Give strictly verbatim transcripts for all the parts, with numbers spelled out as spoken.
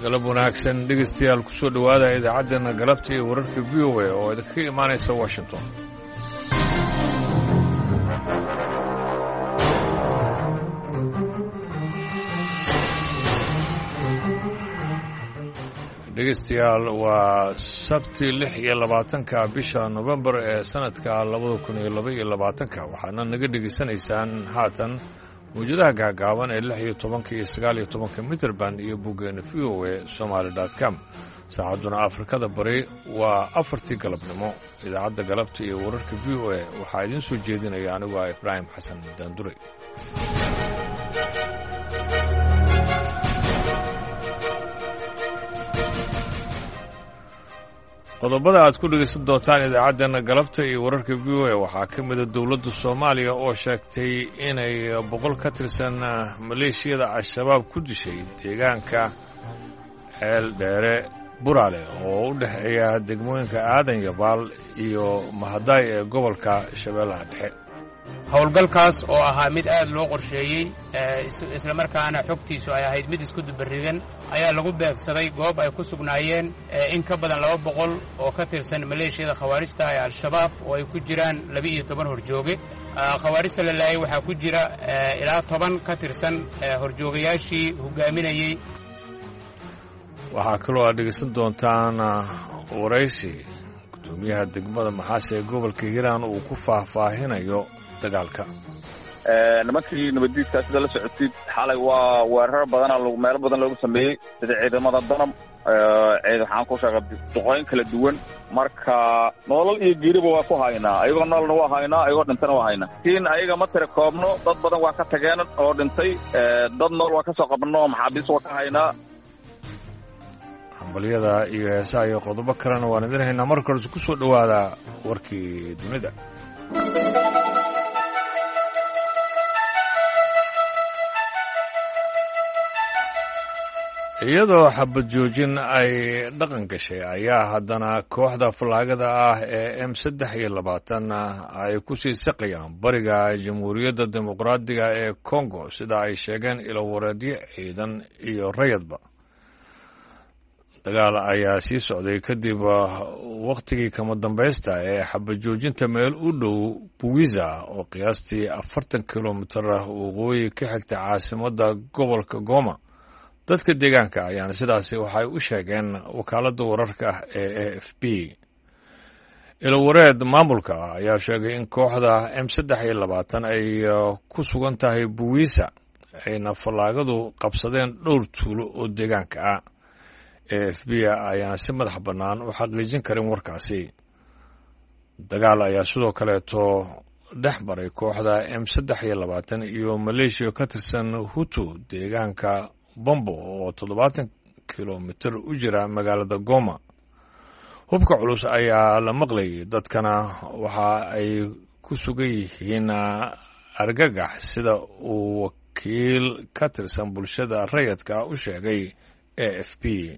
galab wanaagsan dhegeystayaal ku soo dhowaada idaacaddeena galabta iyo wararka v o a oo idinkaga imaanaysa washington dhegeystayaal waa sabti lix iyo labaatanka bisha nofembar ee sanadka labada kun iyo laba iyo labaatanka waxaana naga dhegaysanaysaan haatan mawjadaha gaagaaban ee lix iyo tobanka iyo sagaal iyo tobanka mitrband iyo boggeena v o a somaali dot com saacadduna afrikada bari waa afartii galabnimo idaacadda galabta iyo wararka v o a waxaa idiin soo jeedinaya anigu ah ibraahim xasan daandure qodobada aad ku dhegaysan doontaan idaacaddeena galabta iyo wararka v o a waxaa ka mida dowladda soomaaliya oo sheegtay inay boqol ka tirsan maleeshiyada al-shabaab ku dishay deegaanka ceel dheere buraale oo u dhexeeya degmooyinka aadan yabaal iyo mahadaay ee gobolka shabeellaha dhexe howlgalkaas oo ahaa mid aad loo qorsheeyey isla markaana xogtiisu ay ahayd mid isku dubarrigan ayaa lagu beegsaday goob ay ku sugnaayeen in ka badan laba boqol oo ka tirsan maleeshiyada khawaarijta ee al-shabaab oo ay ku jiraan laba-iyo toban horjooge khawaarijta la laayay waxaa ku jira ilaa toban ka tirsan horjoogayaashii hogaaminayey waxaa kaloo aad dhegaysan doontaan waraysi gudoomiyaha degmada maxaase ee gobolka hiiraan uu ku faahfaahinayo dagaalka nimankii nabaddiidkaa sida la socotid xalay waa weerar badana meelo badan loogu sameeyey sida ciidamada danab ciid waxaan ku sheegay duqooyin kala duwan marka nolol iyo geeriba waa ku haynaa ayagoo nololna waa haynaa ayagoo dhintana waa haynaa laakiin ayaga ma tiri koobno dad badan waa ka tageen oo dhintay dad nool waa ka soo qabno maxaabiis waa ka haynaa hambalyada iyo heesaha iyo qodobo kalena waan idin haynaa marka horese ku soo dhowaada warkii dunida iyadoo xabad joojin ay dhaqan gashay ayaa haddana kooxda fallaagada ah ee m saddex iyo labaatan ay ku sii saqayaan bariga jamhuuriyadda dimuqraadiga ee kongo sida ay sheegeen ilowareedyo ciidan iyo rayadba dagaal ayaa sii socday kadib wakhtigii kama dambaysta ee xabad joojinta meel u dhow buwiza oo qiyaastii afartan kilomitar waqooyi ka xigta caasimadda gobolka goma dadka deegaanka ayaana sidaasi waxay u sheegeen wakaaladda wararka ee a f b ilowareed maamulka ayaa sheegay in kooxda m saddex iyo labaatan ay ku sugan tahay buwiisa ayna fallaagadu qabsadeen dhowr tuulo oo deegaanka ah a f b ayaan si madax bannaan u xaqiijin karin warkaasi dagaal ayaa sidoo kaleeto dhex maray kooxda m saddex iyo labaatan iyo maleeshiya ka tirsan hutu deegaanka bombo oo toddobaatan kilomitir u jira magaalada goma hubka culus ayaa la maqlayay dadkana waxa ay ku sugan yihiin argagax sida uu wakiil ka tirsan bulshada rayadka u sheegay a f b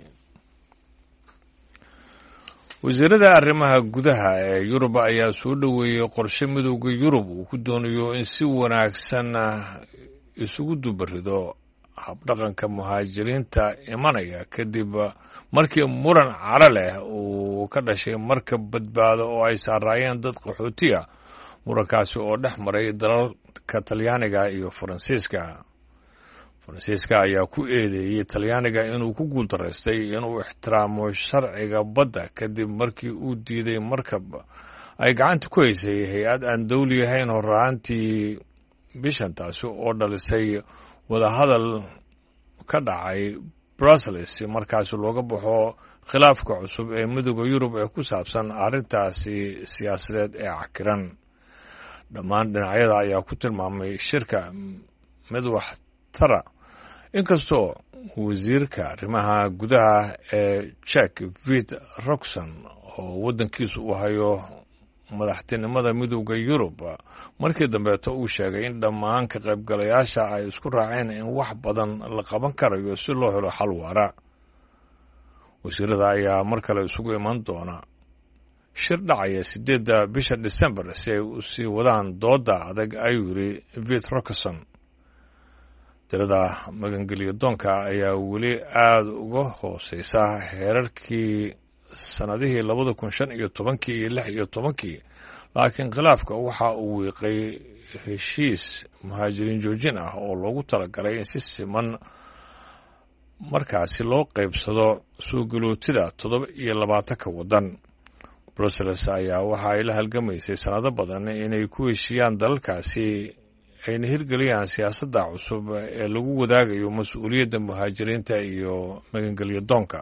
wasiirada arrimaha gudaha ee yurub ayaa soo dhoweeyey qorshe midowda yurub uu ku doonayo in si wanaagsan isugu dubarido habdhaqanka muhaajiriinta imanaya kadib markii muran caro leh uu ka dhashay markab badbaado oo ay saaraayeen dad qaxootiya murankaasi oo dhex maray dalalka talyaaniga iyo faransiiska faransiiska ayaa ku eedeeyey talyaaniga inuu ku guuldaraystay inuu ixtiraamo sharciga badda kadib markii uu diiday markab ay gacanta ku haysay hay-ad aan dawli ahayn horraantii bishan taasi oo dhalisay wadahadal ka dhacay brussels markaasi looga baxo khilaafka cusub ee midowda yurub ee ku saabsan arrintaasi siyaasadeed ee cakiran dhammaan dhinacyada ayaa ku tilmaamay shirka mid waxtara inkastoo wasiirka arrimaha gudaha ee jek vit roxon oo waddankiisu uu hayo madaxtinimada midowda yurub markii dambeeto uu sheegay in dhammaan ka qaybgalayaasha ay isku raaceen in wax badan la qaban karayo si loo helo xal waara wasiirada ayaa mar kale isugu iman doona shir dhacaya siddeedda bisha disembar si ay u sii wadaan doodda adag ayuu yidhi vit roxon tirada magangeliyo doonka ayaa weli aada uga hooseysa heerarkii sannadihii labada kun shan iyo tobankii iyo lix iyo tobankii laakiin khilaafka waxa uu wiiqay heshiis muhaajiriin joojin ah oo loogu talagalay in si siman markaasi loo qaybsado soo galootida toddoba iyo labaatanka waddan brussels ayaa waxa ay la halgamaysay sannado badan inay ku heshiiyaan dalalkaasi ayna hirgeliyaan siyaasadda cusub ee lagu wadaagayo mas-uuliyadda muhaajiriinta iyo magangelyo doonka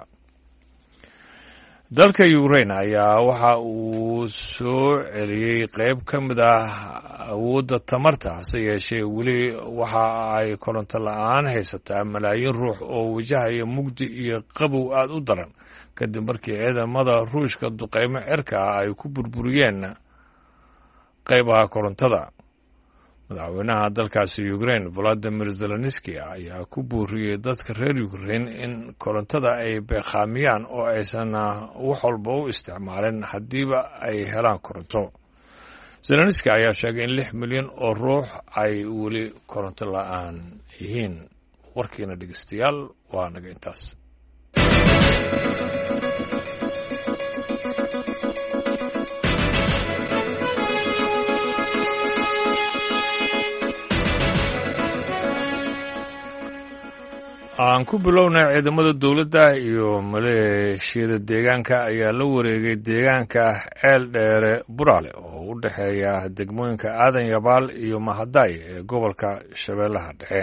dalka ukrain ayaa waxa uu soo celiyey qayb ka mid ah awoodda tamarta hase yeeshee weli waxa ay koronto la-aan haysataa malaayiin ruux oo wajahaya mugdi iyo qabow aada u daran kadib markii ciidamada ruushka duqeymo cirka ah ay ku burburiyeen qaybaha korontada madaxweynaha dalkaasi ukrain valadimir zelenski ayaa ku buuriyey dadka reer ukrain in korontada ay beekhaamiyaan oo aysan wax walba u isticmaalin haddiiba ay helaan koronto zelenski ayaa sheegay in lix milyan oo ruux ay weli koronto la-aan yihiin warkiina dhegeystayaal waa naga intaas aan ku bilownay ciidamada dowladda iyo maleeshiyada deegaanka ayaa la wareegay deegaanka ceel dheere buraale oo u dhexeeya degmooyinka aadan yabaal iyo mahadaay ee gobolka shabeellaha dhexe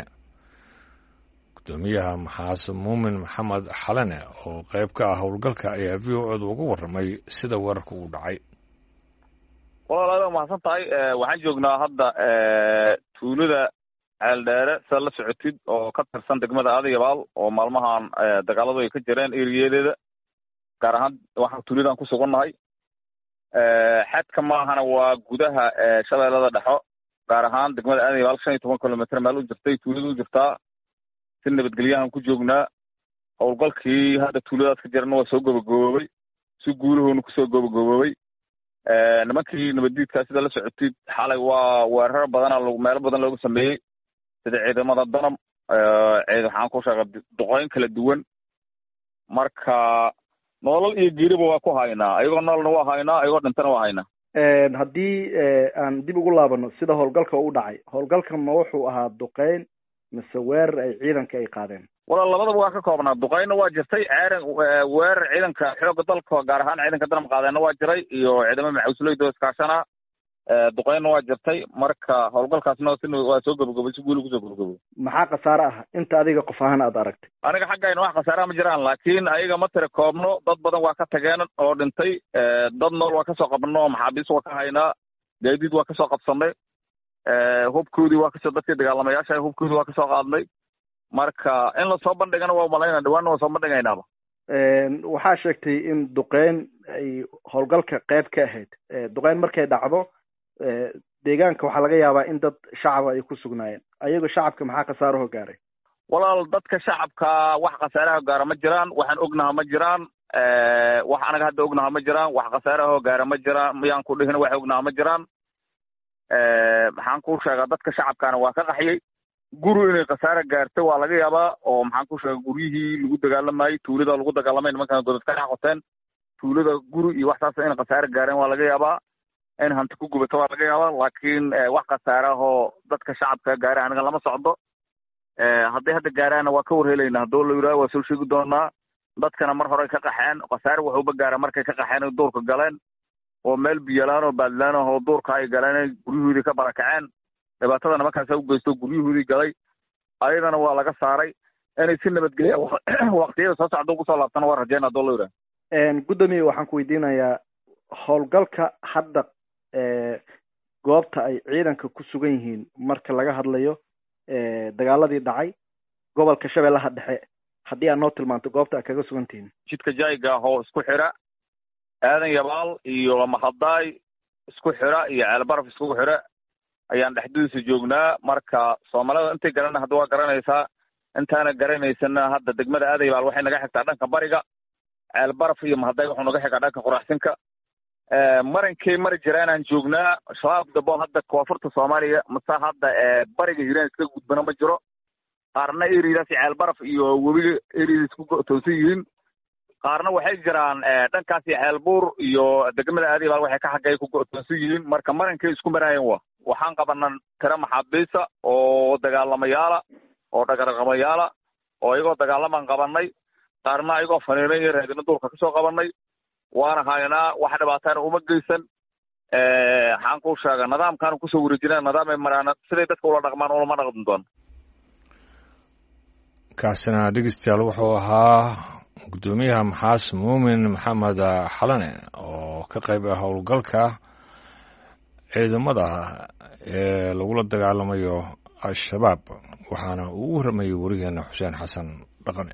gudoomiyaha maxaas muumin maxamed xalane oo qayb ka ah howlgalka ayaa v o eeda uga warramay sida weerarka uu dhacay walaalaada mahadsan tahay waxaan joognaa hadda tuulada ceel dheere sidaad la socotid oo ka tirsan degmada aadan yabaal oo maalmahan dagaaladu ay ka jireen eriyadeeda gaar ahaan waxaan tuuladan ku sugannahay xadka maahana waa gudaha shabeellada dhexo gaar ahaan degmada aadan yabaal shan iyo toban kilomitr meel u jirtay tuulada u jirtaa si nabadgelyahan ku joognaa howlgalkii hadda tuuladaas ka jirana waa soo gobagaboobay si guulahoona kusoo gobagaboobay nimankii nabaddiidkaa sida la socotid xalay waa weerar badana meelo badan looga sameeyey sida ciidamada danab ciid waxaan ku sheegay duqooyin kala duwan marka nolol iyo geeriba waa ku haynaa ayagoo nololna waa haynaa ayagoo dhintana waa haynaa haddii aan dib ugu laabano sida howlgalka u dhacay howlgalkan ma wuxuu ahaa duqeyn mise weerar ay ciidanka ay qaadeen walaal labadaba waa ka koobnaa duqeynna waa jirtay ceeran weerar ciidanka xoogga dalka gaar ahaan ciidanka danab qaadeenna waa jiray iyo ciidamada maxawsleyda oo iskaashana duqeynna waa jirtay marka howlgalkaasna waa soo gabagabay si guuli kusoo gabagabo maxaa khasaare ah inta adiga qof ahaan aad aragtay aniga xaggayna wax khasaaraha ma jiraan laakiin ayaga ma tira koobno dad badan waa ka tageen oo dhintay dad nool waa kasoo qabno maxaabiis waa ka haynaa gaadiid waa kasoo qabsanay hubkoodii waa kasoo dadkii dagaalamayaasha hubkoodii waa kasoo qaadnay marka in lasoo bandhigana waa malayna dhawaanna waa soo bandhigaynaaba waxaa sheegtay in duqeyn ay howlgalka qayb ka ahayd duqeyn markay dhacdo deegaanka waxaa laga yaabaa in dad shacaba ay ku sugnaayeen ayagoo shacabka maxaa khasaaraho gaaray walaal dadka shacabka wax khasaaraho gaara ma jiraan waxaan ognaha ma jiraan wax anaga hadda ognaha ma jiraan wax khasaaraho gaara ma jiraan miyaan ku dhihin wax ognaha ma jiraan maxaan ku sheegaa dadka shacabkaana waa ka qaxiyey guri inay khasaare gaartay waa laga yaabaa oo maxaan ku sheega guryihii lagu dagaalamayey tuulada lagu dagaalamay nimankan godad ka dhex qoteen tuulada guri iyo waxtaas inay khasaare gaareen waa laga yaabaa in hanti ku gubato waa laga yaabaa laakiin wax khasaarahoo dadka shacabka gaara aniga lama socdo hadday hadda gaaraana waa ka warhelayna haddoo la yidhaha waa soo sheegi doonaa dadkana mar horey ka qaxeen khasaare waxuuba gaara markay ka qaxeen ay duurka galeen oo meel biyalaan oo baadlaan oo duurka ay galeen guryahoodii ka barakaceen dhibaatada nimankaasa u geysto guryahoodii galay ayadana waa laga saaray inay si nabadgelya waqtiyada soo socda ugu soo laabtana waa rajeyna haddoo la yidhaha gudoomiye waxaan ku weydiinayaa howlgalka hadda goobta ay ciidanka ku sugan yihiin marka laga hadlayo dagaaladii dhacay gobolka shabeellaha dhexe haddii aad noo tilmaanto goobta aad kaga sugan tihiin jidka jayga oo isku xira aadan yabaal iyo mahadaay isku xira iyo ceelbaraf isku xira ayaan dhexdiisa joognaa marka soomaalida intay garana hadda waa garanaysaa intaana garanaysana hadda degmada aadan yabaal waxay naga xigtaa dhanka bariga ceelbaraf iyo mahadaay wuxuu naga xigaa dhanka quraxsinka marinkay mari jiraanaan joognaa shabaab dabo hadda koonfurta soomaaliya mase hadda bariga hiiraan iska gudbana ma jiro qaarna eridaas ceel baraf iyo webiga eridiis ku go'toosan yihiin qaarna waxay jiraan dhankaas ceel buur iyo degmada aadibaal waxay ka xagay ku go'toosan yihiin marka marankay isku marayeen waa waxaan qabanaa tira maxaabiisa oo dagaalamayaala oo dhagarqamayaala oo iyagoo dagaalamaan qabanay qaarna iyagoo faniinay raadina duurka kasoo qabanay waana haynaa wax dhibaatana uma geysan waxaan ku sheega nidaamkaan kusoo wareejinaa nidaam ay maraan siday dadka ula dhaqmaan ulama dhaqmi doon kaasina dhegeystayaal wuxuu ahaa gudoomiyaha maxaas muumin maxamed xalane oo ka qayb ah howlgalka ciidamada ee lagula dagaalamayo al-shabaab waxaana uu u warramayay warigeena xuseen xasan dhaqane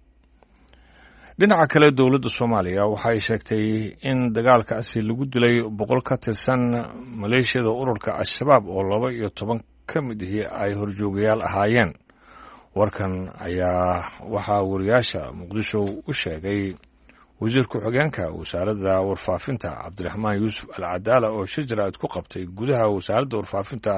dhinaca kale dowladda soomaaliya waxay sheegtay in dagaalkaasi lagu dilay boqol ka tirsan maleeshiyada ururka al-shabaab oo laba iyo toban ka mid ihi ay horjoogayaal ahaayeen warkan ayaa waxaa wariyaasha muqdisho u sheegay wasiir ku-xigeenka wasaaradda warfaafinta cabdiraxmaan yuusuf al cadaala oo shajaraad ku qabtay gudaha wasaaradda warfaafinta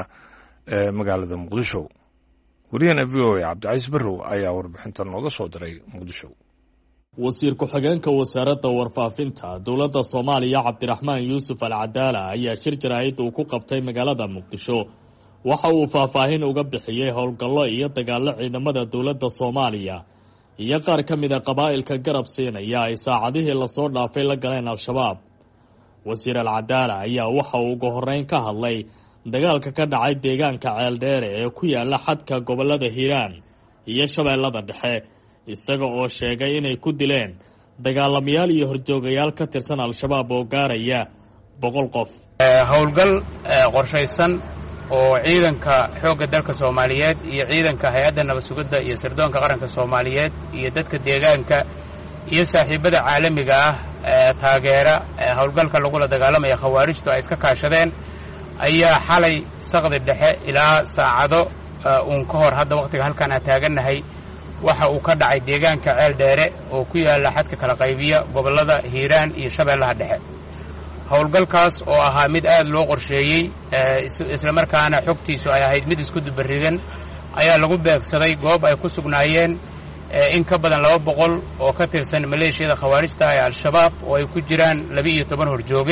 ee magaalada muqdisho wariyahana v o a cabdicaiis barrow ayaa warbixinta nooga soo diray muqdisho wasiir ku-xigeenka wasaaradda warfaafinta dowladda soomaaliya cabdiraxmaan yuusuf al cadaala ayaa shir jaraa'id uu ku qabtay magaalada muqdisho waxa uu faahfaahin uga bixiyey howlgallo iyo dagaallo ciidamada dowladda soomaaliya iyo qaar ka mid a qabaa'ilka garab siinaya ay saacadihii lasoo dhaafay la galeen al-shabaab wasiir al cadaala ayaa waxa uu ugu horreyn ka hadlay dagaalka ka dhacay deegaanka ceeldheere ee ku yaala xadka gobollada hiiraan iyo shabeellada dhexe isaga oo sheegay inay ku dileen dagaalamayaal iyo horjoogayaal ka tirsan al-shabaab oo gaaraya boqol qof howlgal qorshaysan oo ciidanka xoogga dalka soomaaliyeed iyo ciidanka hay-adda nabad sugidda iyo sirdoonka qaranka soomaaliyeed iyo dadka deegaanka iyo saaxiibada caalamiga ah ee taageera howlgalka lagula dagaalamaya khawaarijtu ay iska kaashadeen ayaa xalay saqdi dhexe ilaa saacado uun ka hor hadda wakhtiga halkaan aan taagannahay waxa uu ka dhacay deegaanka ceel dheere oo ku yaalla xadka kala qaybiya gobollada hiiraan iyo shabeellaha dhexe howlgalkaas oo ahaa mid aad loo qorsheeyey islamarkaana xogtiisu ay ahayd mid isku dubarigan ayaa lagu beegsaday goob ay ku sugnaayeen in ka badan laba boqol oo ka tirsan maleeshiyada khawaarijta ee al-shabaab oo ay ku jiraan laba iyo toban horjooge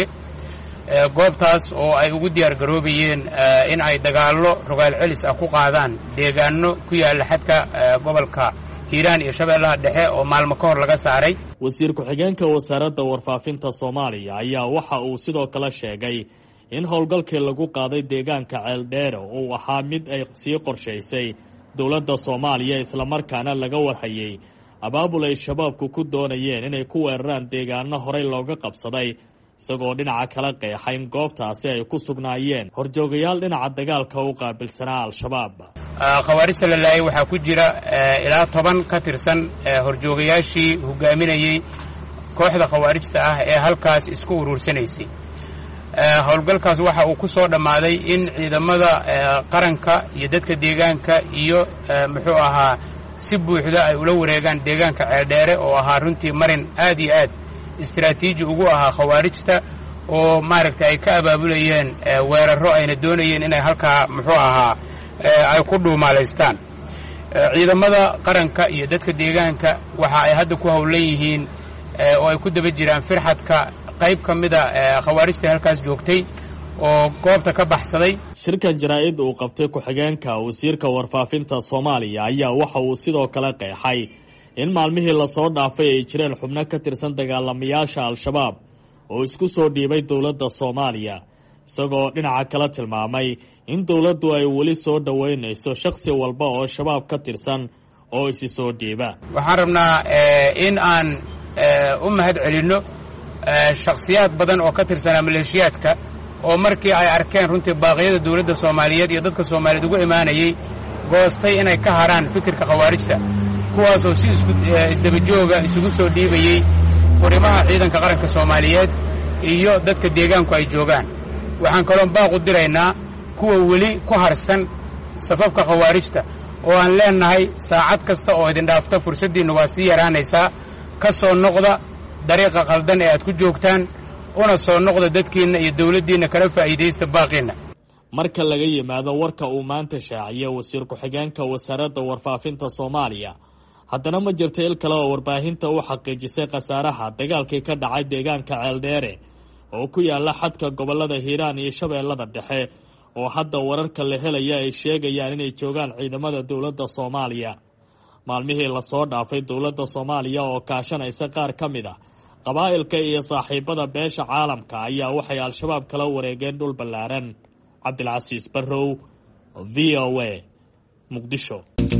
goobtaas oo ay ugu diyaar garoobayeen in ay dagaallo rogaal celis ah ku qaadaan deegaano ku yaalla xadka gobolka hiiraan iyo shabeellaha dhexe oo maalmo ka hor laga saaray wasiir ku-xigeenka wasaaradda warfaafinta soomaaliya ayaa waxa uu sidoo kale sheegay in howlgalkii lagu qaaday deegaanka ceeldheere uu ahaa mid ay sii qorshaysay dowladda soomaaliya islamarkaana laga warhayey abaabul ay shabaabku ku doonayeen inay ku weeraraan deegaano horey looga qabsaday isagoo dhinaca kala qeexa in goobtaasi ay ku sugnaayeen horjoogayaal dhinaca dagaalka u qaabilsanaa al-shabaab khawaarijta la laayay waxaa ku jira ilaa toban ka tirsan horjoogayaashii hogaaminayey kooxda khawaarijta ah ee halkaas isku uruursanaysay howlgalkaas waxa uu ku soo dhammaaday in ciidamada qaranka iyo dadka deegaanka iyo muxuu ahaa si buuxda ay ula wareegaan deegaanka ceeldheere oo ahaa runtii marin aad iyo aad istaraatiiji ugu ahaa khawaarijta oo maaragtay ay ka abaabulayeen weerarro ayna doonayeen inay halkaa muxuu ahaa ay ku dhuumaalaystaan ciidamada qaranka iyo dadka deegaanka waxa ay hadda ku howlan yihiin oo ay ku daba jiraan firxadka qayb ka mida khawaarijta halkaas joogtay oo goobta ka baxsaday shirkan jaraa'id uu qabtay ku-xigeenka wasiirka warfaafinta soomaaliya ayaa waxa uu sidoo kale qeexay in maalmihii lasoo dhaafay ay jireen xubno ka tirsan dagaalamayaasha al-shabaab oo isku soo dhiibay dowladda soomaaliya isagoo dhinaca kala tilmaamay in dowladdu ay weli soo dhoweynayso shakhsi walba oo shabaab ka tirsan oo isi soo dhiiba waxaan rabnaa in aan u mahad celinno shakhsiyaad badan oo ka tirsanaa maleeshiyaadka oo markii ay arkeen runtii baaqyada dowladda soomaaliyeed iyo dadka soomaaliyeed ugu imaanayey goostay inay ka haraan fikirka khawaarijta kuwaasoo si isdabajooga isugu soo dhiibayey furimaha ciidanka qaranka soomaaliyeed iyo dadka deegaanku ay joogaan waxaan kaloo baaqu diraynaa kuwa weli ku harsan safafka khawaarijta oo aan leennahay saacad kasta oo idin dhaafta fursaddiinnu waa sii yaraanaysaa ka soo noqda dariiqa qaldan ee aad ku joogtaan una soo noqda dadkiinna iyo dawladdiinna kala faa'iidaysta baaqiinna marka laga yimaado warka uu maanta shaaciyay wasiir ku-xigeenka wasaaradda warfaafinta Soomaaliya haddana ma jirto il kale oo warbaahinta u xaqiijisay khasaaraha dagaalkii ka dhacay deegaanka Ceeldheere oo ku yaala xadka gobolada Hiiraan iyo Shabeellada Dhexe oo hadda wararka la helaya ay sheegayaan inay joogaan ciidamada dawladda Soomaaliya maalmihii la soo dhaafay dawladda Soomaaliya oo kaashanaysa qaar ka mid ah qabaa'ilka iyo saaxiibada beesha caalamka ayaa waxay al-shabaab kala wareegeen dhul ballaaran Cabdilcasiis Barrow V O A Muqdisho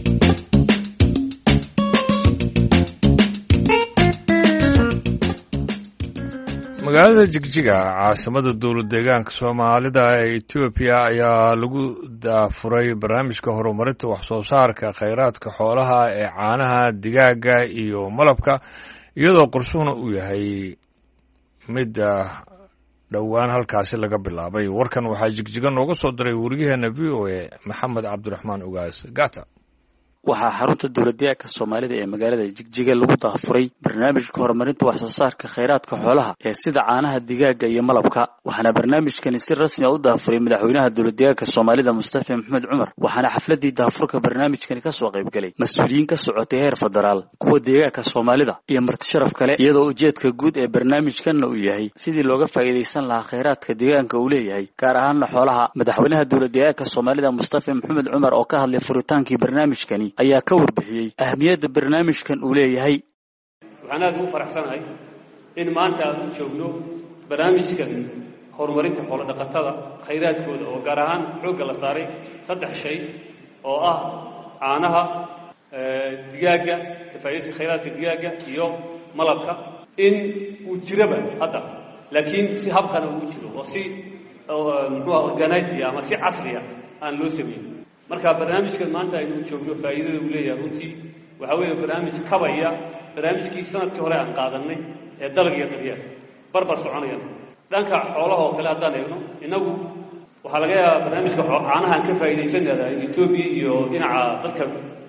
magaalada Jigjiga caasimada dowlad deegaanka Soomaalida ee Ethiopia ayaa lagu daafuray barnaamijka horumarinta wax soo saarka kheyraadka xoolaha ee caanaha digaaga iyo malabka iyadoo qorshuhuna uu yahay mid dhowaan halkaasi laga bilaabay warkan waxaa Jigjiga nooga soo diray wariyaheena V O A Maxamed Cabdiraxmaan Ugaas Gata waxaa xarunta dawladdeegaanka Soomaalida ee magaalada Jigjiga lagu daafuray barnaamijka horumarinta wax soo saarka kheyraadka xoolaha ee sida caanaha digaaga iyo malabka waxaana barnaamijkani si rasmi ah u daafuray madaxweynaha dawladdeegaanka Soomaalida Mustafa Maxamed Cumar waxaana xafladii daafurka barnaamijkani ka soo qayb galay mas'uuliyiin ka socotay heer federaal kuwa deegaanka Soomaalida iyo marti sharaf kale iyadoo ujeedka guud ee barnaamijkan uu yahay sidii looga faa'iideysan lahaa kheyraadka deegaanka uu leeyahay gaar ahaan xoolaha madaxweynaha dawladdeegaanka Soomaalida Mustafa Maxamed Cumar oo ka hadlay furitaankii barnaamijkani ayaa ka warbixiyay ahmiyadda barnaamijkan uu leeyahay waxaan aad ugu faraxsanahay in maanta aan u joogno barnaamijkan horumarinta xoolo dhaqatada kheyraadkooda oo gaar ahaan xoogga la saaray saddex shay oo ah caanaha digaaga ka faa'iideysiga kheyraadka digaaga iyo malabka in uu jiraba hadda laakiin si habkana uu jiro oo si muxuu organize ama si casri ah aan loo sameeyo marka barnaamijkan maanta aynu joogno faa'iidada uu leeyahay runtii waxa weeye barnaamij kabaya barnaamijkii sanadkii hore aan qaadanay ee dalag iyo daryeel barbar soconaya dhanka xoolaha oo kale haddaan eegno inagu waxaa laga yaabaa barnaamijka caanahan ka faa'iidaysanayaa Ethiopia iyo dhinaca dadka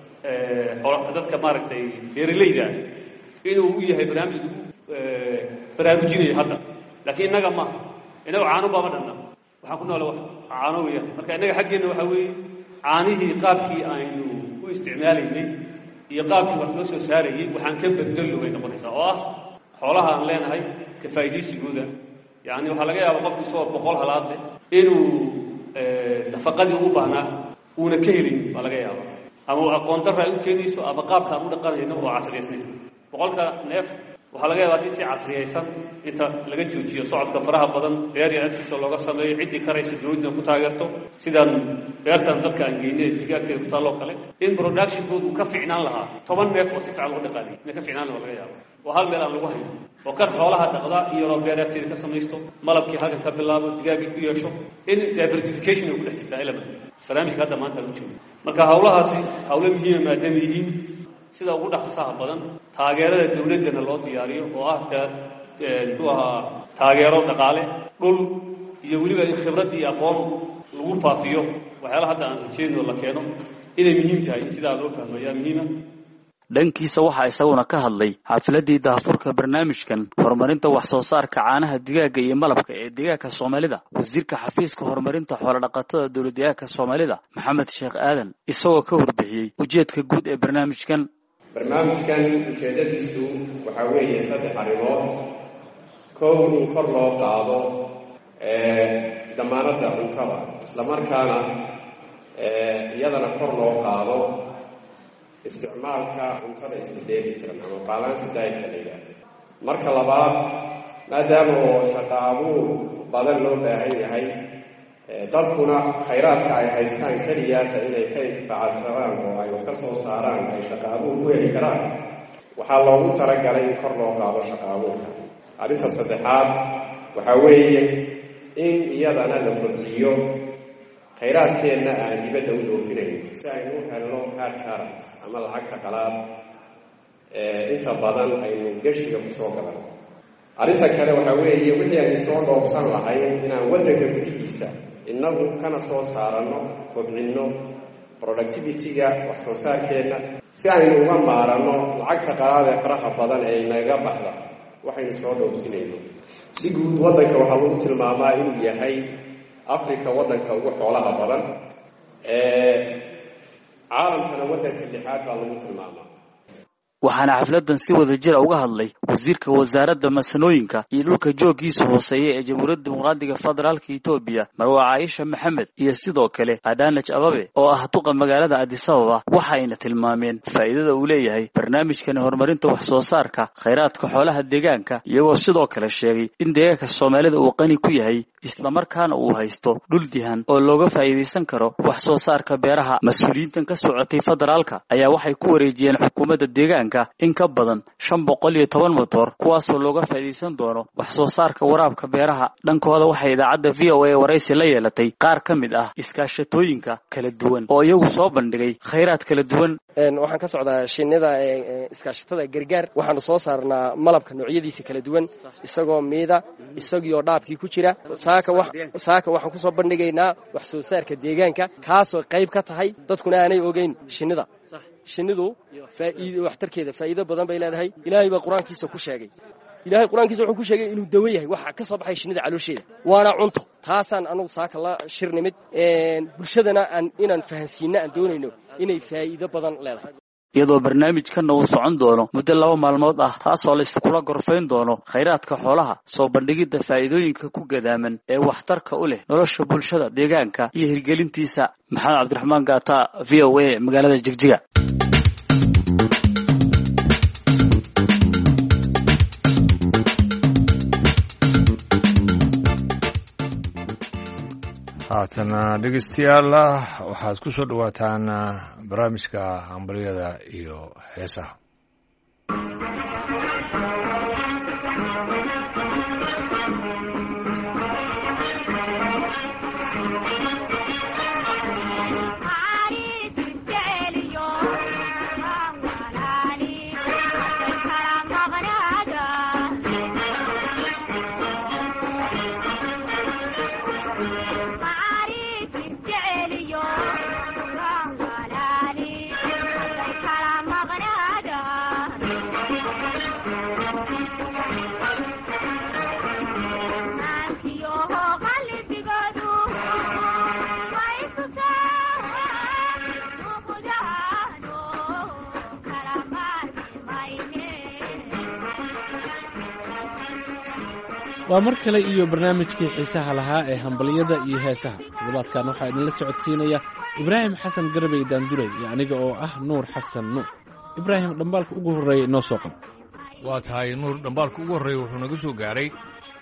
dadka maaragtay beeraleyda inuu u yahay barnaamij baraarujinaya hadda laakiin inaga ma inagu caano baaba dhanna waxaan ku noolaa caano weeyaan marka inaga xaggeena waxa weeye caanihii qaabkii aynu u isticmaalaynay iyo qaabkii wax loo soo saarayay waxaan ka bedelo way noqonaysaa oo ah xoolaha aan leenahay ka faa'iidaysigooda yacni waxaa laga yaabaa qofku soo boqol halaad leh inuu nafaqadii u baahnaa uuna ka helin baa laga yaabaa ama uu aqoon darra ay u keenayso ama qaabka aan u dhaqanayno oo casriyaysnayn boqolka neef waxaa laga yaabaa haddii si casriyaysan inta laga joojiyo socodka faraha badan beer iyo agtiisa looga sameeyo ciddii karaysa dawladna ku taageerto sidaan beertan dadka aan geynay digaagteeda ku taalloo kale in productionkooda uu ka ficnaan lahaa toban neef oo si fiican loo dhaqaaliyo inay ka ficnaan lahaa laga yaabo oo hal meel aan lagu hayn oo kan xoolaha dhaqda iyo loo beer agteeda ka samaysto malabkii halkan ka bilaabo digaaggii ku yeesho in diversification ay ku dhex jirtaa element barnaamijka hadda maanta lagu joogo marka hawlahaasi hawlo muhiima maadaama yihiin sida ugu dhaqsaha badan taageerada dawladana loo diyaariyo oo ah muxuu ahaa taageero dhaqaale dhul iyo weliba in khibrad iyo aqoon lagu faafiyo waxyaalaha hadda aan ujeedno la keeno inay muhiim tahay in sidaa loo fahmo ayaa muhiima dhankiisa waxaa isaguna ka hadlay xafladii daafurka barnaamijkan horumarinta wax soo saarka caanaha digaaga iyo malabka ee deegaanka Soomaalida wasiirka xafiiska horumarinta xoolo dhaqatada dawladdeegaanka Soomaalida Maxamed Sheekh Aadan isagoo ka warbixiyay ujeedka guud ee barnaamijkan barnaamijkan ujeedadiisu waxaa weeye saddex arrimood kow in kor loo qaado damaanadda cuntada islamarkaana iyadana kor loo qaado isticmaalka cuntada isku dheeli jiran ama balance diet la yidhaahdo marka labaad maadaama oo shaqo abuur badan loo baahan yahay dadkuna khayraadka ay haystaan keliyaata inay ka intifaacadsadaan oo ay ka soo saaraan ay shaqo abuur ku heli karaan waxaa loogu talagalay in kor loo qaado shaqo abuurka arrinta saddexaad waxaa weeye in iyadana la kordhiyo khayraadkeenna aan dibadda u dhoofinayn si aynu u helno hard currency ama lacagta qalaad inta badan aynu geshiga kusoo gadano arrinta kale waxaa weeye wixii aynu soo dhoofsan lahayn inaan waddanka gudihiisa innagu kana soo saaranno kobcinno productivity-ga wax soo saarkeenna si aynu uga maaranno lacagta qalaad ee faraha badan ee inaga baxda waxaynu soo dhoofsinayno si guud waddanka waxaa lagu tilmaamaa inuu yahay africa waddanka ugu xoolaha badan caalamkana waddanka lixaad baa lagu tilmaamaa. waxaana xafladan si wada jira uga hadlay wasiirka wasaaradda masanooyinka iyo dhulka jooggiisa hooseeya ee jamhuuriyadda dimuqraadiga federaalka Itoobiya Marwa Aisha Maxamed iyo sidoo kale Adanaj Ababe oo ah duqa magaalada Addis Ababa waxayna tilmaameen faa'iidada uu leeyahay barnaamijkan horumarinta wax soo saarka kheyraadka xoolaha deegaanka iyagoo sidoo kale sheegay in deegaanka Soomaalida uu qani ku yahay isla markaana uu haysto dhul dihan oo looga faa'iideysan karo wax soo saarka beeraha. mas'uuliyiintan ka socotay federaalka ayaa waxay ku wareejiyeen xukuumadda deegaanka in ka badan shan boqol iyo toban motor kuwaasoo looga faa'iideysan doono wax soo saarka waraabka beeraha. dhankooda waxay idaacadda V O A waraysi la yeelatay qaar ka mid ah iskaashatooyinka kala duwan oo iyagu soo bandhigay kheyraad kala duwan. waxaan ka socdaa shinnida iskaashatada gargaar waxaanu soo saarnaa malabka noocyadiisa kala duwan isagoo miida isagoo dhaabkii ku jira. saaka wax saaka waxaan ku soo bandhigaynaa wax soo saarka deegaanka kaasoo qayb ka tahay dadkuna aanay ogeyn shinnida. shinnidu faa'iido waxtarkeeda faa'iido badan bay leedahay. ilaahay baa quraankiisa ku sheegay ilaahay quraankiisa wuxuu ku sheegay inuu dawo yahay waxa ka soo baxay shinnida caloosheeda waana cunto. taasaan anagu saaka la shirnimid bulshadana aan inaan fahansiino aan doonayno inay faa'iido badan leedahay. iyadoo barnaamijkan uu socon doono muddo laba maalmood ah taasoo la iskula gorfayn doono kheyraadka xoolaha soo bandhigidda faa'iidooyinka ku gadaaman ee waxtarka u leh nolosha bulshada deegaanka iyo hirgelintiisa. maxamed cabdiraxmaan gaata V O A magaalada Jigjiga. haatana dhegeystayaal waxaad ku soo dhawaataan barnaamijka hambalyada iyo heesaha. waa mar kale iyo barnaamijkii xiisaha lahaa ee hambalyada iyo heesaha. toddobaadkan waxaa idinla socodsiinaya ibraahim xasan garbey daanduray iyo aniga oo ah nuur xasan nuur. ibraahim dhambaalka ugu horreeya inoo soo qab. waa tahay nuur, dhambaalka ugu horreeya wuxuu naga soo gaaray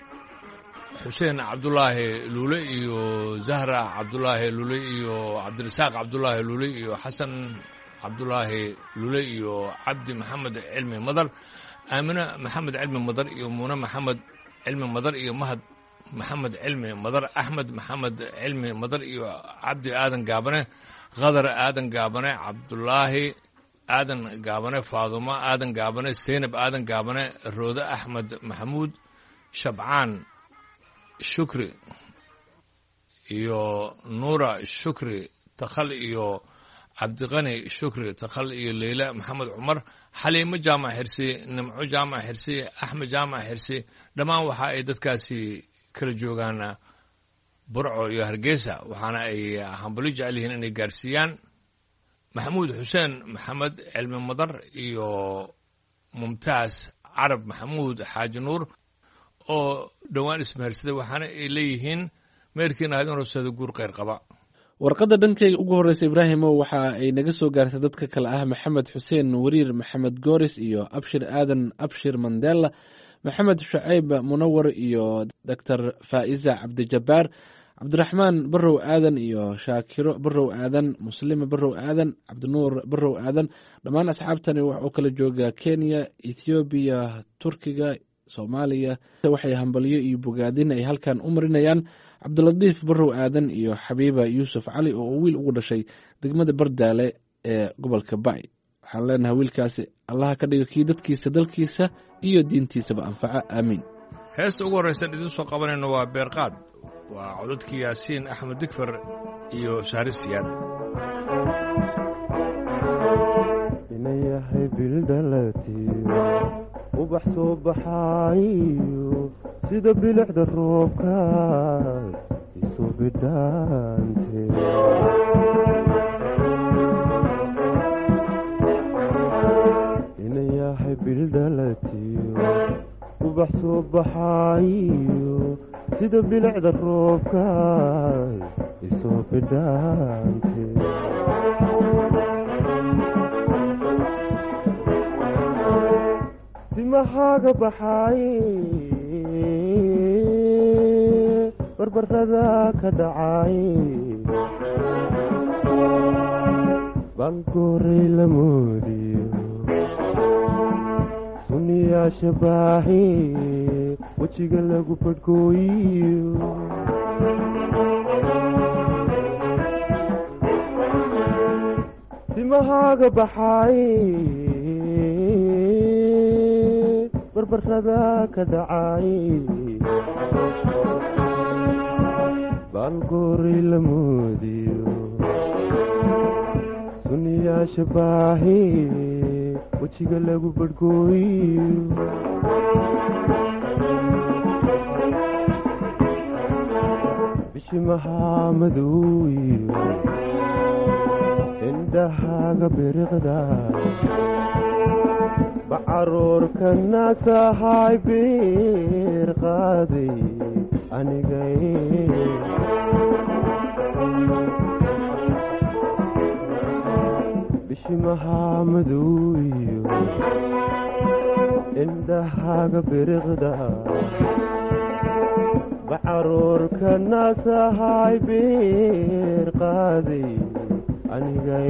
xuseen cabdulaahi luule iyo zahra cabdulaahi luule iyo cabdirasaaq cabdulaahi luule iyo xasan cabdulaahi luule iyo cabdi maxamed cilmi madar, aamina maxamed cilmi madar iyo muune maxamed cilmi madar iyo mahad maxamed cilmi madar, axmed maxamed cilmi madar iyo cabdi aadan gaabane, qadar aadan gaabane, cabdulaahi aadan gaabane, faadumo aadan gaabane, seynab aadan gaabane, roode axmed maxamuud, shabcaan shukri iyo nuura shukri takhal iyo cabdiqani shukri takhal iyo leyla maxamed cumar, xaliimo jaamac xirsi, nimco jaamac xirsi, axmed jaamac xirsi. dhammaan waxa ay dadkaasi kala joogaan burco iyo hargeysa, waxaana ay hambali jecel yihiin inay gaarsiiyaan maxamuud xuseen maxamed cilmi madar iyo mumtaas carab maxamuud xaaji nuur oo dhowaan ismaharsaday, waxaana ay leeyihiin meerkiina aad in horseeda guur kheyr qaba. warqadda dhankayga ugu horreysa ibraahimow waxa ay naga soo gaartay dadka kale ah maxamed xuseen wariir, maxamed gooris iyo abshir aadan abshir mandela, maxamed shucayb munawar iyo doctor faa'iza cabdijabbaar, cabdiraxmaan barrow aadan iyo shaakiro barrow aadan, muslime barrow aadan, cabdinuur barrow aadan. dhammaan asxaabtani wax u kala jooga kenya, ethoobiya, turkiga, soomaaliya. waxay hambalyo iyo bogaadin ay halkan u marinayaan cabdilatiif barrow aadan iyo xabiiba yuusuf cali oo uu wiil ugu dhashay degmada bardaale ee gobolka ba'i. waxaan leenahay wiilkaasi allaha ka dhigo kii dadkiisa dalkiisa iyo diintiisaba anfaca, aamiin. heesta ugu horraysan idiin soo qabanayno waa beerqaad, waa codadkii yaasiin axmed digfar iyo shahri siyaad. inayahay bildhalatiyo ubax soo baxaayo sida bilicda roobka ubaxsoo bidhaante inayahay bildhalatiyo ubax soo baxaayo sida bilicda roobkaay isoo bidhaante dimahaaga baxaaye barbarada ka dhacaaye baalgooray la moodiyo suniyaasha baaxe wejiga lagu badhgooyiyo dimahaaga baxaaye barbarada ka dhacaaye baalgooray la moodiyo suniyaasha baaxe wejiga lagu badhgooyiyo bishimahaa madooyo indhahaaga biriqda bacaroorkana tahay beer qaaday anigay bishimahaa madooyo indhahaaga biriqda bacaroorkana tahay beer qaaday anigay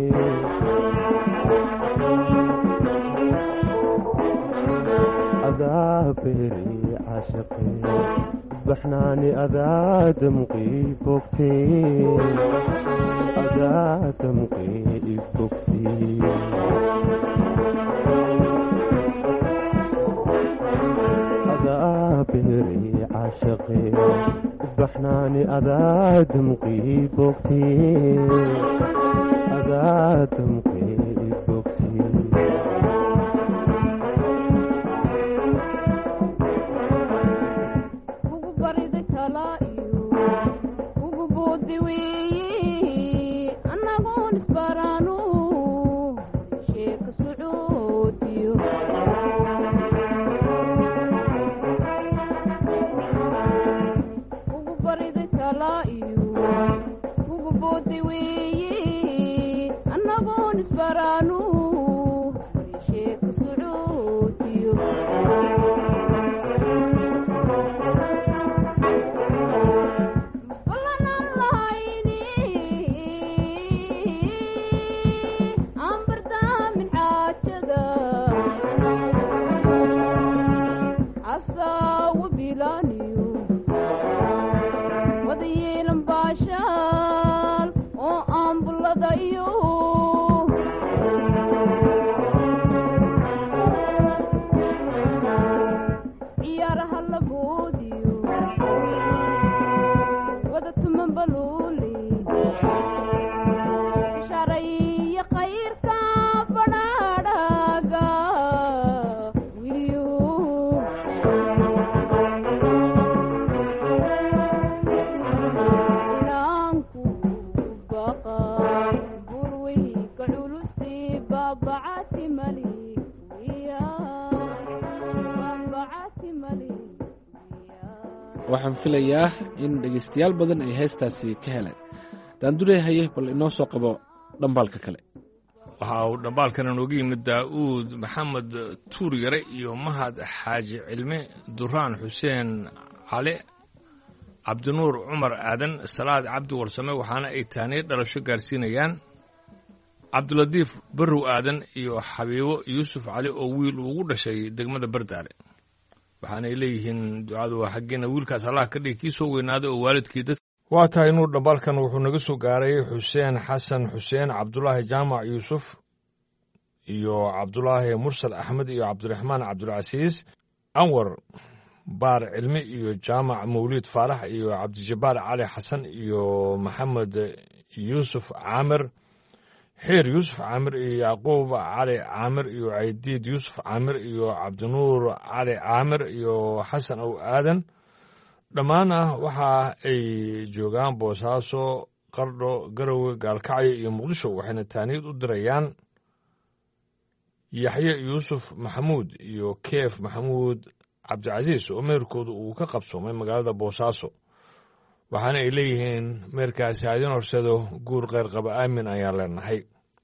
adaa beeri caashaqe baxnaani adaa damqii bogtee adaa damqii ibogsi adaa beeri caashaqe baxnaani adaa damqii bogtee adaa damqii ibogsi waxaan filayaa in dhegaystayaal badan ay heestaasi ka heleen daanduleehaye bal inoo soo qabo dhambaalka kale waxa uu dhambaalkana nooga yimid daa'uud maxamed tuur yare iyo mahad xaaji cilme duraan xuseen cali cabdinuur cumar aadan salaad cabdi warsame waxaana ay tahniyey dhalasho gaarsiinayaan cabdilatiif barrow aadan iyo xabiibo yuusuf cali oo wiil ugu dhashay degmada bardaale waxaanay leeyihiin ducadu waa xaggeena wiilkaas allah ka dhigi kii soo weynaaday oo waalidkii dad waa tahay inuu dhambaalkan wuxuu naga soo gaaray xuseen xasan xuseen cabdulaahi jaamac yuusuf iyo cabdulaahi mursal axmed iyo cabdiraxmaan cabdulcasiis anwar baar cilmi iyo jaamac mawliid faarax iyo cabdijabbaar cali xasan iyo maxamed yuusuf caamir xiir yuusuf caamir iyo yacquub cali caamir iyo caydiid yuusuf caamir iyo cabdinuur cali caamir iyo xasan ow aadan dhammaana waxa ay joogaan boosaaso qardho garowe gaalkacyo iyo muqdisho waxayna taaniyad u dirayaan yaxye yuusuf maxamuud iyo keef maxamuud cabdicasiis oo meerkooda uu ka qabsoomay magaalada boosaaso waxaana ay leeyihiin meerkaasi haydin horsado guur kheyr qaba aamin ayaan leenahay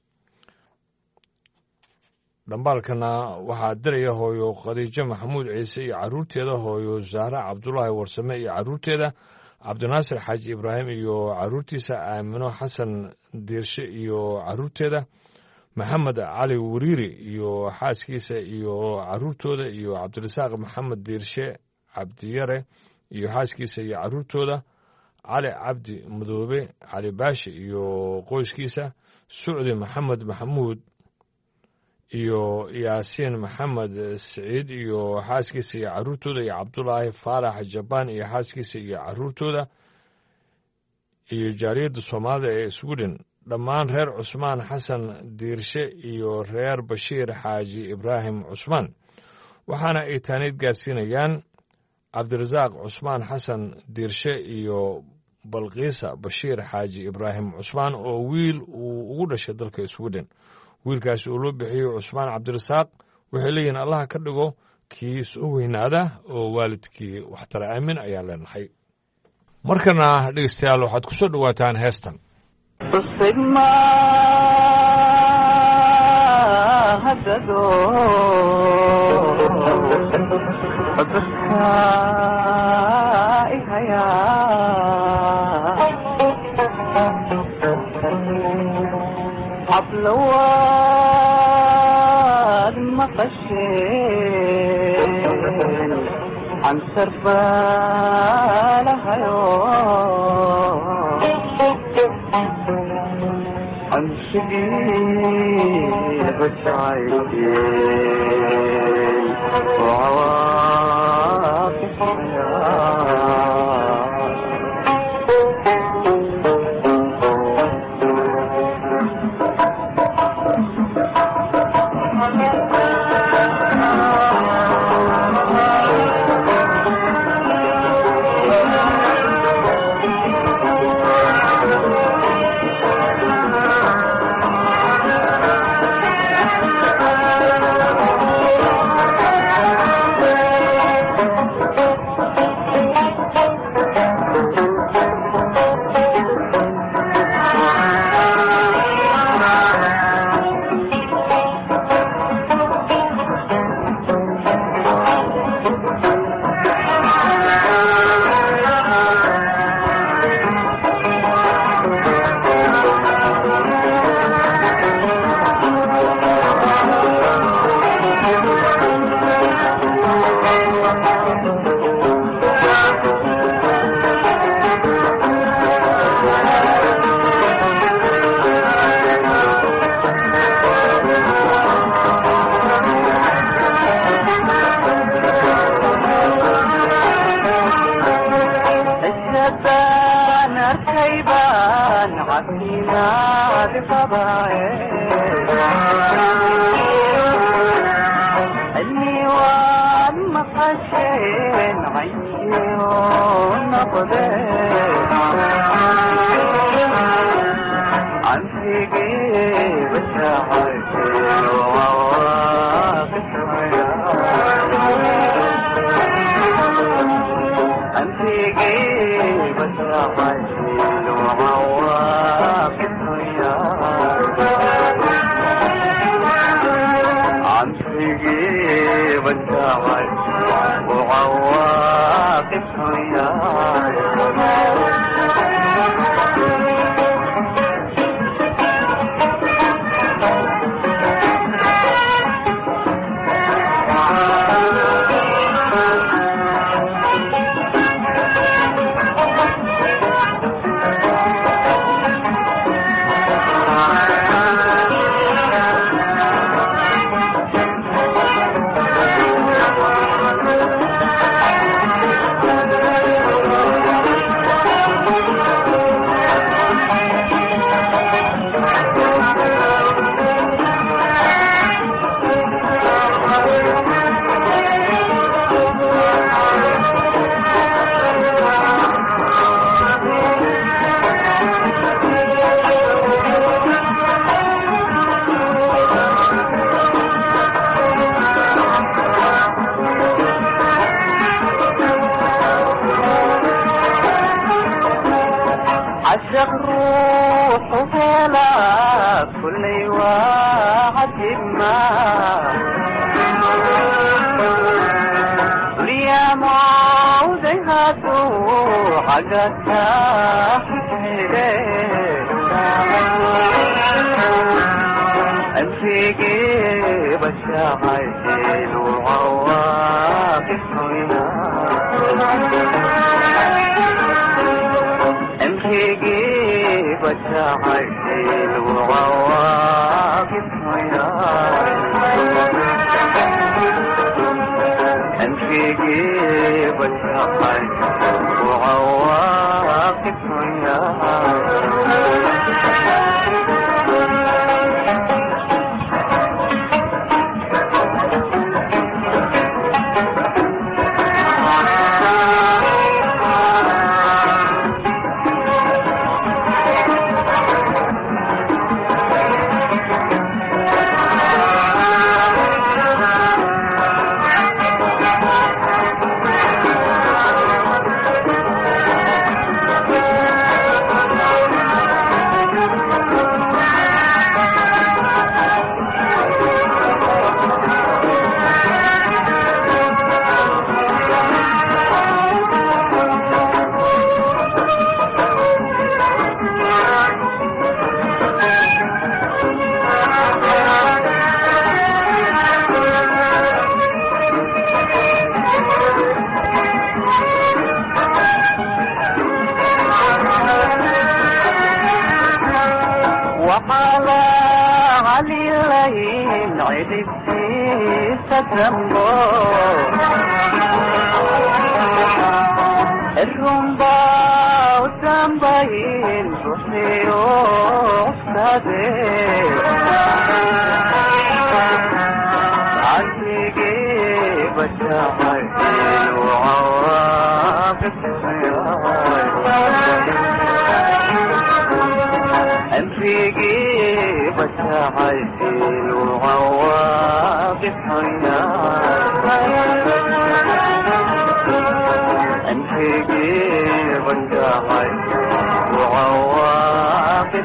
dhambaalkana waxaa diraya hooyo khadiijo maxamuud ciise iyo carruurteeda hooyo zahra cabdulaahi warsame iyo carruurteeda cabdinaasir xaaji ibraahim iyo carruurtiisa aamino xasan diirshe iyo carruurteeda maxamed cali wariiri iyo xaaskiisa iyo carruurtooda iyo cabdirasaaq maxamed diirshe cabdiyare iyo xaaskiisa iyo carruurtooda cali cabdi madoobe cali baashi iyo qoyskiisa sucdi maxamed maxamuud iyo yaasiin maxamed siciid iyo xaaskiisa iyo carruurtooda iyo cabdulaahi faarax jabaan iyo xaaskiisa iyo carruurtooda iyo jaaliyadda soomaalida ee sweden dhammaan reer cusmaan xasan diirshe iyo reer bashiir xaaji ibraahim cusmaan waxaana ay taaniid gaarsiinayaan cabdirasaaq cusmaan xasan diirshe iyo balqiisa bashiir xaaji ibraahim cusmaan oo wiil uu ugu dhashay dalka sweden wiilkaasi uu loo bixiyo cusmaan cabdirasaaq waxay leeyihiin allaha ka dhigo kii soo weynaada oo waalidkii waxtara aamin ayaan leenahay markana dhegeystayaal waxaad ku soo dhowaataan heestan حبلوات مقشين عن سربالها عن شقيق الشعيبين وعواقب وعدنا دنيا موضعها حاجتها أنفيكي بشاعين وعواقب هنا أنفيكي بشاعين وعواقب هنا أنفيكي بشاعين وعواقب هنا الرمبا وتنبين روحي وعصابي عزيقي بشاعين وعواقب أنفيقي بشاعين وعواقب أنفيقي بشاعين وعواقب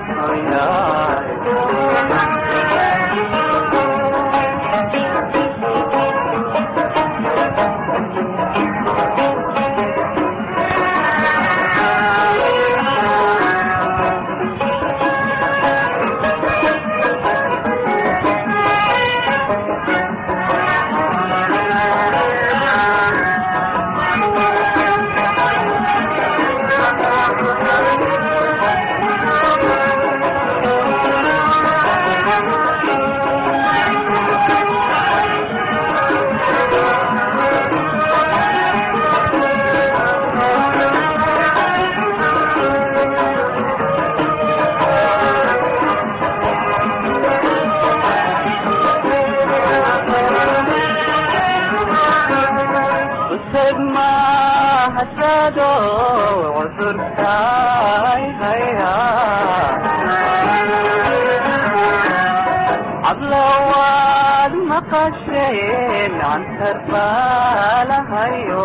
مقشين عن كربالة هيو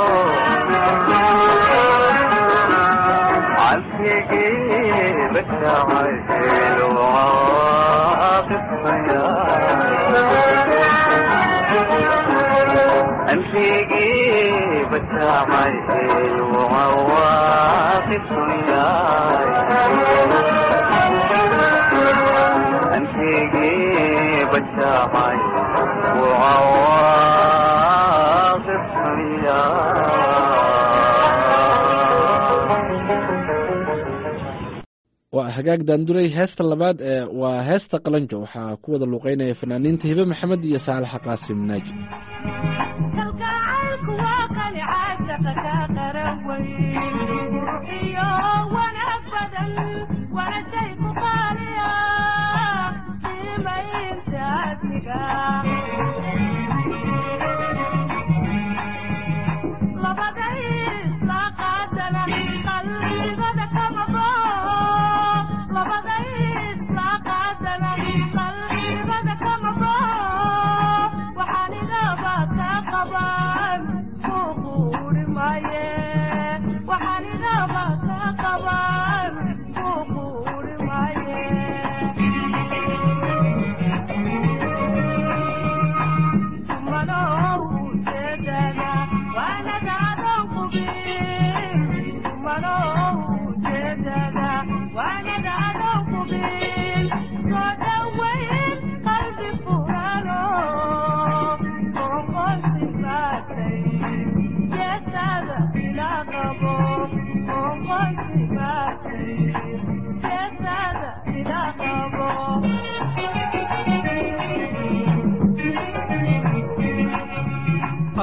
عالفيقي بتعيل وعاقب أنفيقي بتعيل وعواقب أنفيقي بتعيل وعواقب waa hagaag daanduray heesta labaad ee waa heesta qalanjo waxaa ku wada luuqeynaya fanaaniinta hibe maxamed iyo saalaxa qaasim naaji Waxaan iga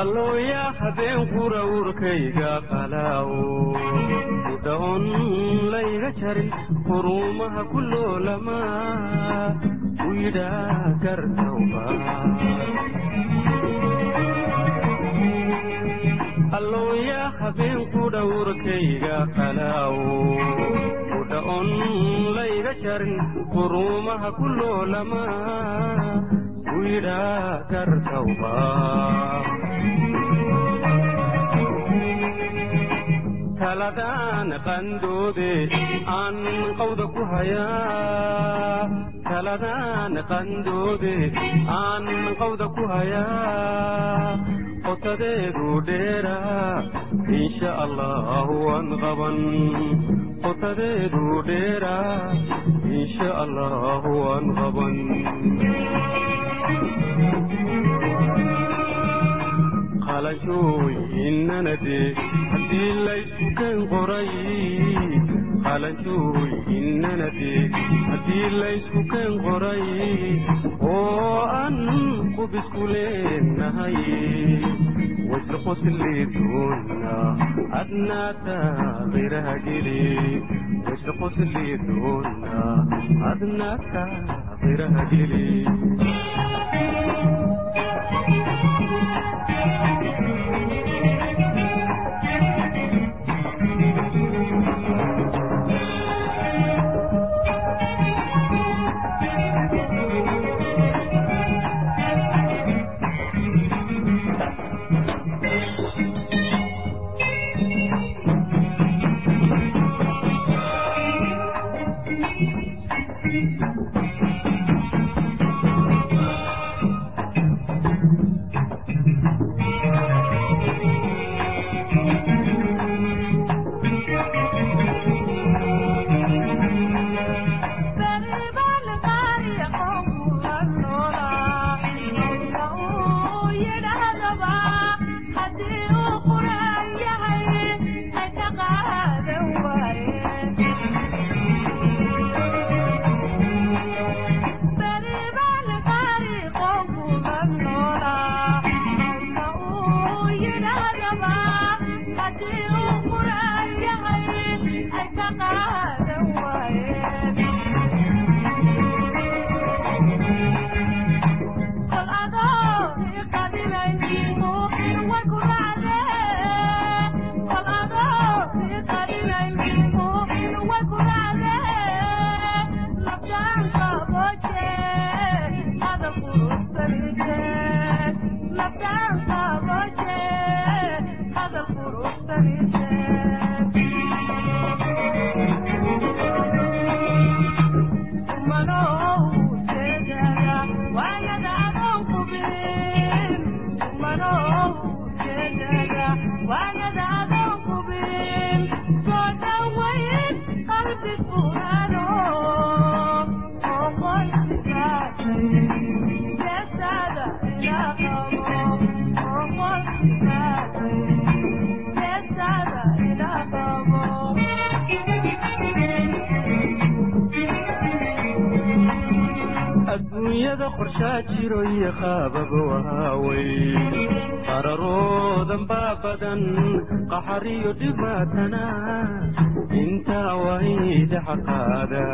allooya habeen qura urkayga qalaawo udhaon layga jarin quruumaha ku loolamaa u yidhaa gartawba allooya habeen qudha urkayga qalaawo udhaon layga jarin quruumaha ku loolamaa u yidhaa gartawba taladaan qandoode aan qawda ku hayaa taladaan qandoode aan qawda ku hayaa qotadeedu dheeraa insha allahu waan qaban qotadeedu dheeraa insha allahu waan qaban qalanjooyinnanade haddii laysku keen qoray qalanjooyinnanade haddii laysku keen qoray oo aan qubisku leenahay wayse qosli doona adnaata qiraha geli wayse qosli doona adnaata qiraha geli adduunyada qorshaa jiro iyo qaababa waawey qararoodan baa badan qaxariyo dhibaatana intaa wayda xaqaada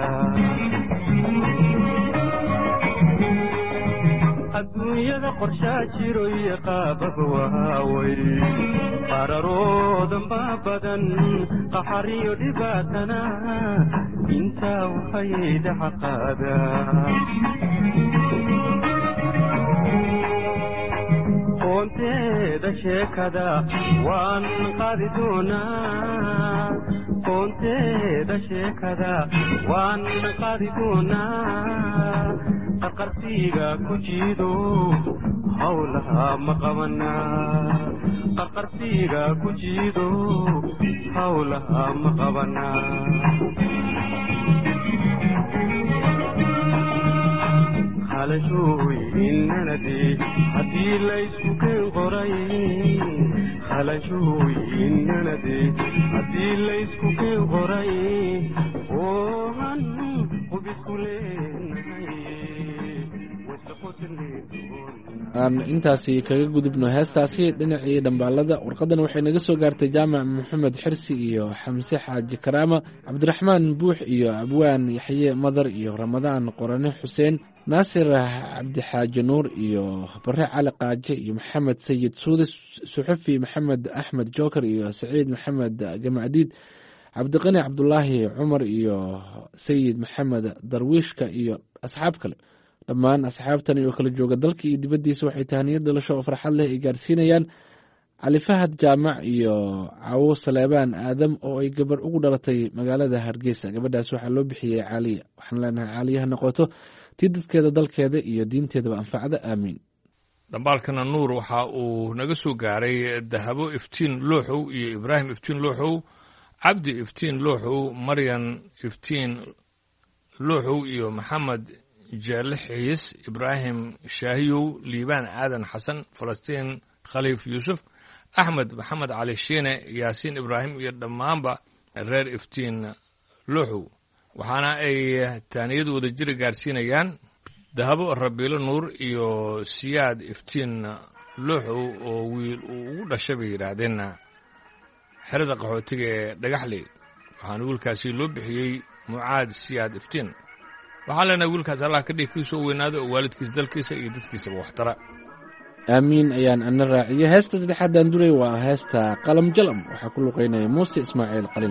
adduunyada qorshaa jiro iyo qaababa waawey qararoodan baa badan qaxariyo dhibaatana intaa wayda xaqaada qoonteeda sheekada waan qaadi doonaa qoonteeda sheekada waan qaadi doonaa qarqarsiiga ku jiido hawlaha ma qabana qarqarsiiga ku jiido hawlaha ma qabana qalanjooyinnanade haddii laysku keen qoray qalanjooyinnanade haddii laysku keen qoray oo han qubisku leenahay aan intaasi kaga gudubno heestaasi dhinacii dhambaalada. warqadan waxay naga soo gaartay jaamac maxamed xirsi iyo xamse xaaji karaama, cabdiraxmaan buux iyo abwaan yaxye madar iyo ramadaan qorane xuseen, naasir cabdixaaji nuur iyo bare cali qaaje iyo maxamed sayid suude, suxufi maxamed axmed joker iyo saciid maxamed gamacdiid, cabdiqani cabdulaahi cumar iyo sayid maxamed darwiishka iyo asxaab kale. dhammaan asxaabtan oo kala jooga dalka iyo dibaddiisa waxay tahaniyad dhalasho oo farxad leh ay gaarsiinayaan cali fahad jaamac iyo cawo saleebaan aadam oo ay gabarh ugu dhalatay magaalada hargeysa. gabadhaas waxaa loo bixiyey caaliya. waxaan leenahay caaliyaha noqoto tii dadkeeda dalkeeda iyo diinteedaba anfacda, aamiin. dhambaalkana nuur waxa uu naga soo gaaray dahabo iftiin looxow iyo ibraahim iftiin looxow, cabdi iftiin looxow, maryan iftiin looxow iyo maxamed jeelle xiis, ibraahim shaahiyow, liibaan aadan xasan, falastiin khaliif yuusuf, axmed maxamed cali shiine, yaasiin ibraahim iyo dhammaanba reer iftiin looxow. waxaana ay taaniyad wada jira gaarsiinayaan dahabo rabiilo nuur iyo siyaad iftiin looxow oo wiil uu ugu dhashay bay yidhaahdeen xerada qaxootiga ee dhagaxley. waxaana wiilkaasi loo bixiyey mucaad siyaad iftiin. waxaan leenahay wiilkaas allah ka dhig kiisoo weynaado oo waalidkiisa dalkiisa iyo dadkiisaba waxtara, aamiin ayaan ana raaciyo. heesta saddexaadaan duray waa heesta qalam jalam, waxaa ku luqaynaya muuse ismaaciil qalin.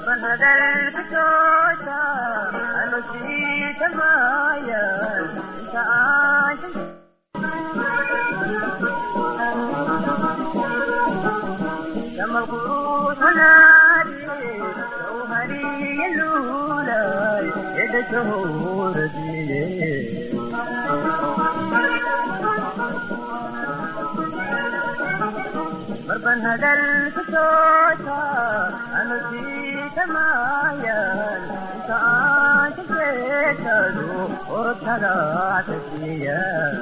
هذا الفتوى أنسيت مايا لما القروش نادي جوهري الأولى يد شهور ديني مربا هذا الفتوشة أنا جيت مايل أنت أنت جيتلو ورتلا تسيا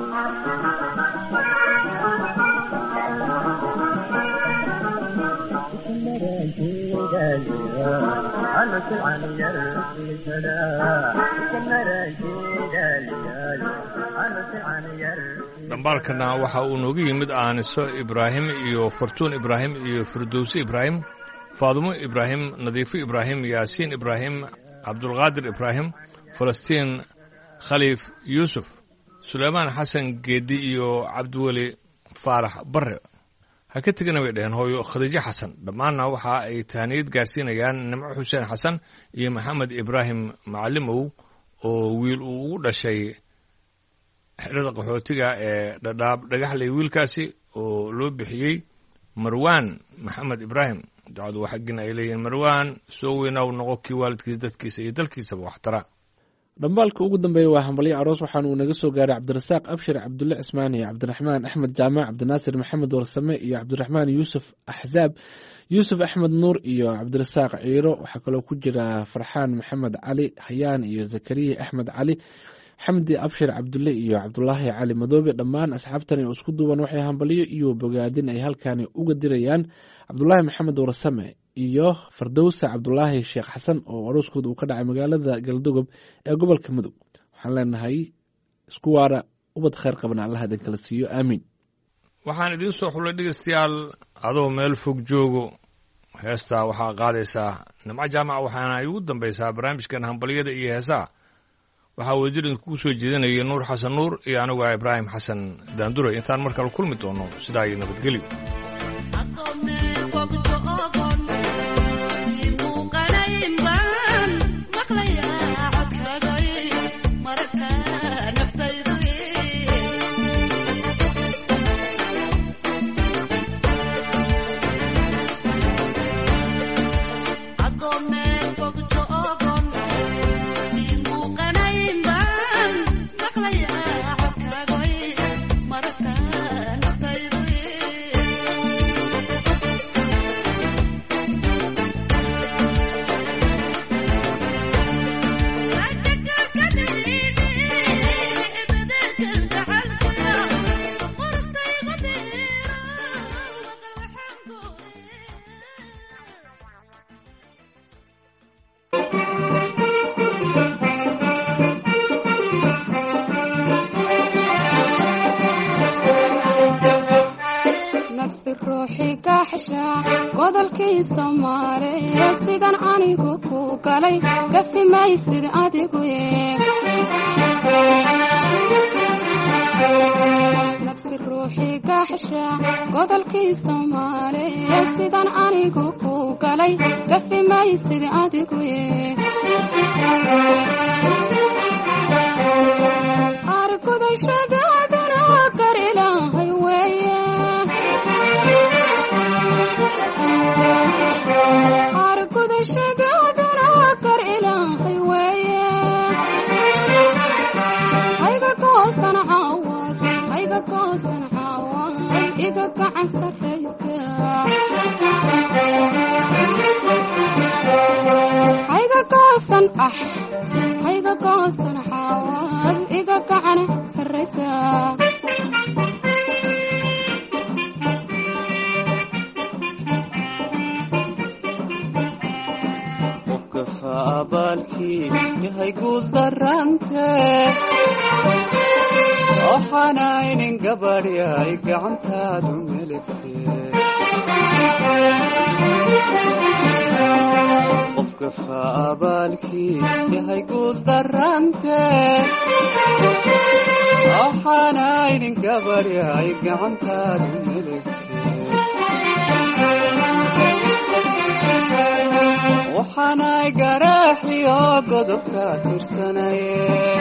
أنا سمعان يرسل سلام كمران جيدال أنا سمعان يرسل dhambaalkana waxa uu noogu yimid aaniso ibraahim iyo fartuun ibraahim iyo firdowsi ibraahim faadumo ibraahim nadiifo ibraahim yaasiin ibraahim cabdulqaadir ibraahim falastiin khaliif yuusuf suleymaan xasan geedi iyo cabdiweli faarax barre ha ka tegana bay dhaheen hooyo khadiijo xasan dhammaanna waxa ay tahniyad gaarsiinayaan nimco xuseen xasan iyo maxamed ibraahim macalimow oo wiil uu ugu dhashay xerada qaxootiga ee dhadhaab dhagaxley wiilkaasi oo loo bixiyey marwaan maxamed ibraahim ducadu waa xaggina ay leeyihiin marwaan soo weynaw noqo kii waalidkiisa dadkiisa iyo dalkiisaba waxtara dhambaalka ugu dambeeya waa hambalyo aroos waxaana uu naga soo gaaray cabdirasaaq abshir cabdulle cismaan iyo cabdiraxmaan axmed jaamac cabdinaasir maxamed warsame iyo cabdiraxmaan yuusuf axzaab yuusuf axmed nuur iyo cabdirasaaq ciiro waxaa kaloo ku jira farxaan maxamed cali hayaan iyo zakariya axmed cali xamdi abshir cabdulle iyo cabdulaahi cali madoobe dhammaan asxaabtani oo isku duuban waxay hambalyo iyo bogaadin ay halkaani uga dirayaan cabdulaahi maxamed warsame iyo fardowsa cabdulaahi sheekh xasan oo arooskooda uu ka dhacay magaalada galdogob ee gobolka mudug waxaan leenahay isku waara ubad khayr qabna allah idin kala siiyo aamiin waxaan idiin soo xulay dhegeystayaal adoo meel fog joogo heestaa waxaa qaadaysaa nimco jaamac waxaana ay ugu dambaysaa barnaamijkan hambalyada iyo heesaha waxaa wasiirinka kugu soo jeedinaya nuur xasan nuur iyo anigu ah ibraahim xasan daanduray intaan mar kale kulmi doono sidaa iyo nabadgelyo godolkii Soomaaliya sidan anigu ku galay kafi maysid adigu nafsi ruuxi gaxsha godolkii Soomaaliya sidan anigu ku galay kafi maysid adigu arkudashadadana karilahay weeye arkudashadadana kar ilaahay weeye hayga goosan caawad hayga goosan caawad iga gacan sarraysa hayga goosan ah hayga goosan caawad iga gacan sarraysa abaalkii yahay guul darante waxaanaynin gabadhyay gacantaadu meligtee qofka faabaalkii yahay guul darante waxaanaynin gabadhyay gacantaadu meligtee waxaanay garaaxiyo godobka tirsanaye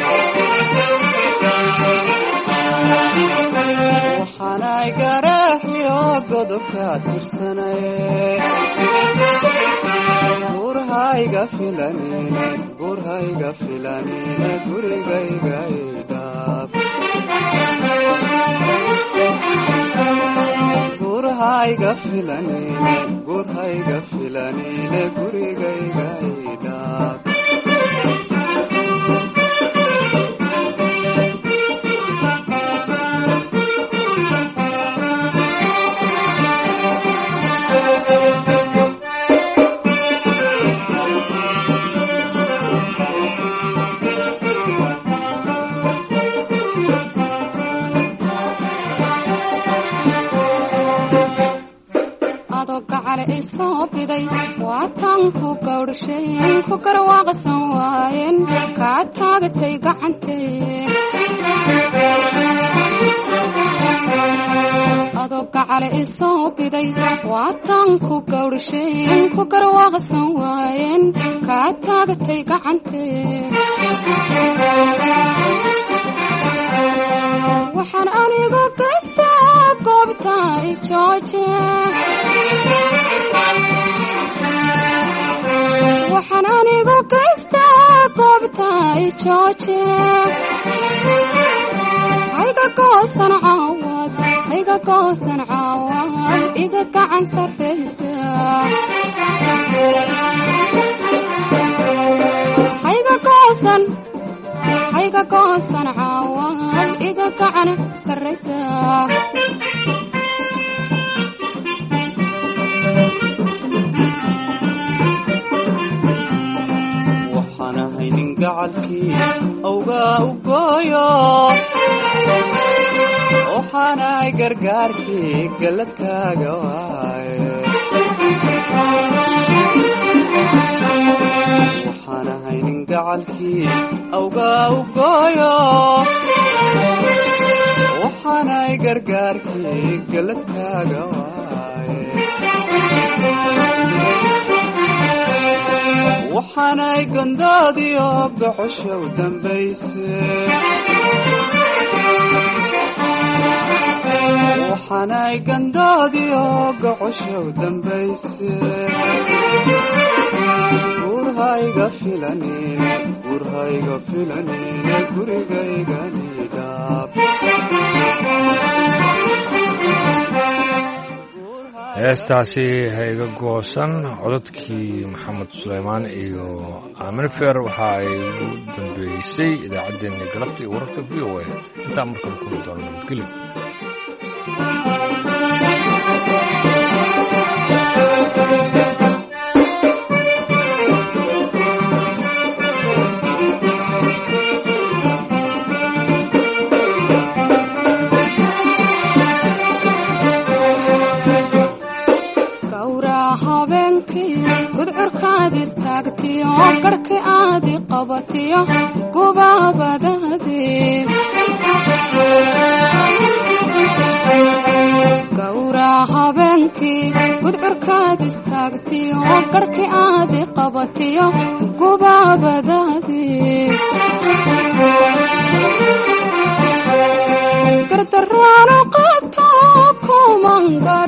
waxaanay garaaxiyo godobka tirsanaye gurhayga filanine gurhayga filanine gurigayga idhaab gurhayga filanine gurhayga filanine gurigayga idhaab waatanku gawdhasheen ku garwaaqsan waayeen kaa taagatay gacantee adoo gacale isoo biday waatanku gawdhasheen ku garwaaqsan waayeen kaa taagatay gacantee waxaan anigu gaystaa goobta i jooje waxaan anigu gaystaa goobta i jooje hayga goosan caawad hayga goosan caawad iga gacan sarraysa hayga goosan hayga goosan caawad iga gacan sarraysa gacalkii awgaa u gooyo waxaanay gargaarkii galladkaaga waaye waxaanahay nin gacalkii awgaa u gooyo waxaanay gargaarkii galladkaaga waaye waxaanay gondoodiyo gocoshow dambayse waxaanay gandoodiyo gocoshow dambayse gurhayga filanine gurhayga filanine gurigayganidhaab heestaasi hayga goosan codadkii maxamed suleymaan iyo aamin feer waxa ay ugu dambeysay idaacaddeenii galabta iyo wararka v o a intaan markale kula doono nabadgelyo gudcurkaadiistaagtiyo garhki aadi qabatiyo gubaabadaadii gawraa habeenkii gudcurkaadiistaagtiyo garhki aadi qabatiyo gubaabadaadii gardaraano qaadto kumangal